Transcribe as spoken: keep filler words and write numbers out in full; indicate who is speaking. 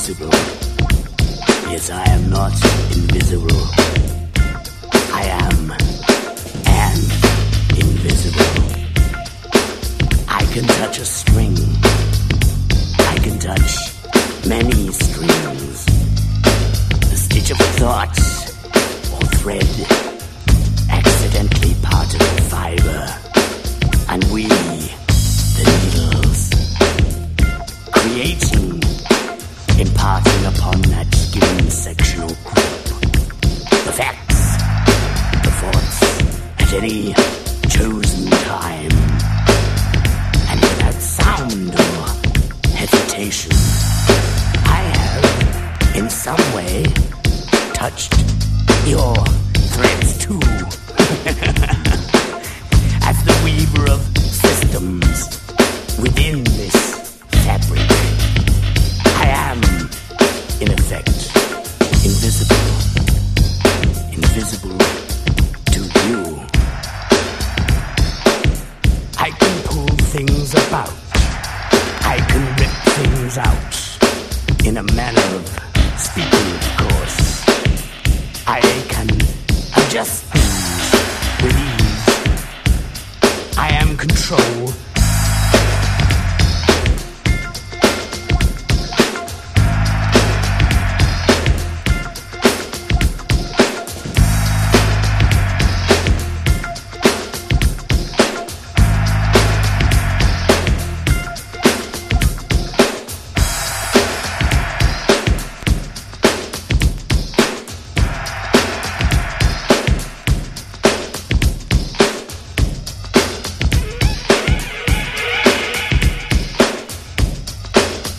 Speaker 1: invisible. Yes, I am not invisible. I am an invisible. I can touch a string. I can touch many strings. The stitch of a thought or thread, accidentally part of the fiber, and we, the needles, creating, imparting upon that given sectional group the facts, the thoughts, at any chosen time, and without sound or hesitation. I have, in some way, touched your threads too. As the weaver of systems within this fabric, I am, in effect, invisible. Invisible to you. I can pull things about. I can rip things out. In a manner of speaking, of course. I can adjust things with ease. I am control